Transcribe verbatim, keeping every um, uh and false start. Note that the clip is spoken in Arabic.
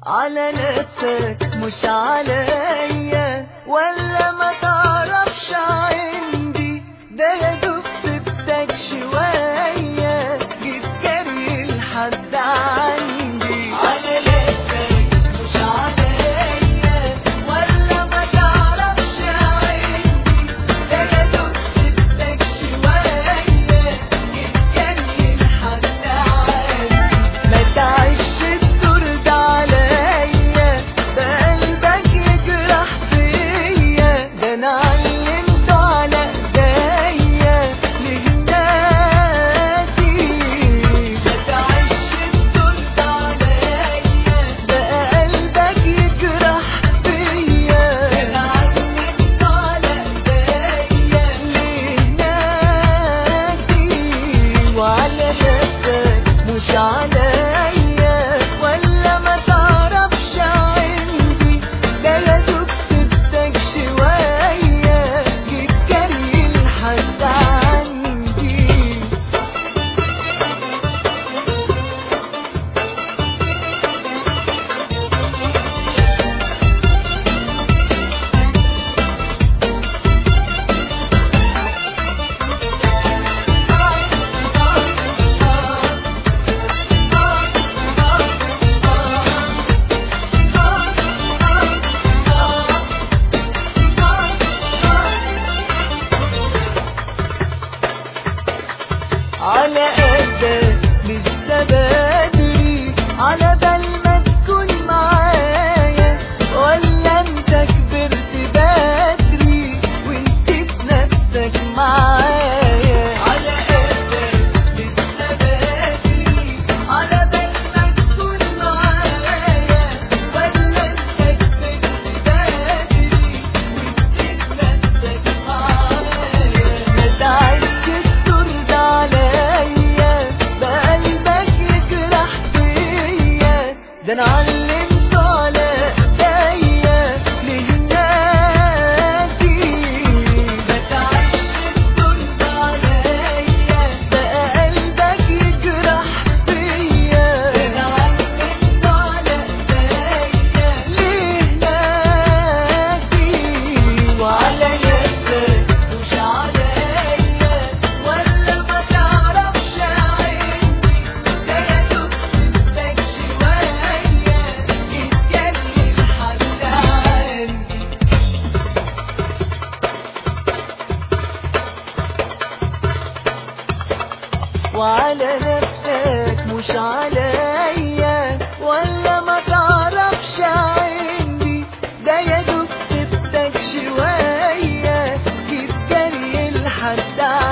على نفسك مش عليا، ولا ما تعرفش عندي ده يا دوب سبتك شوية جيت جري لحد عندي. على نفسك مش عليا، ولا ما تعرفش عندي ده يا دوب سبتك شوية جيت جري لحد عندي. ما تعيش الدور ده عليا، ده قلبك يجرح فيا، ده انا علمته على ايديا ليه ناسي. ما تعيش الدور ده عليا، ده قلبك يجرح فيا، ده انا علمته على ايديا ليه ناسي. وعلى نفسك مش عليا، ولا ما تعرفش عندي ده يا دوب سبتك شوية جيت جري لحد عندي. على قدك لسه بدري، على بال ما تكون معايا، ولا انت كبرت بدري ونسيت نفسك معايا. على قدك لسه بدري، على بال ما تكون معايا، ولا انت كبرت بدري ونسيت نفسك معايا. ما تعيش الدور ده عليا، ده قلبك يجرح فيا، ده انا علمته على ايديا ليه ناسي. ما تعيش الدور ده عليا، ده قلبك يجرح فيا، ده انا علمته على ايديا ليه ناسي. وعلى نفسك مش عليا، ولا ما تعرفش عندي ده يا دوب سبتك شوية جيت جري لحد عندي. وعلى نفسك مش عليا، ولا ما تعرفش عندي ده يا دوب سبتك شوية جيت جري لحد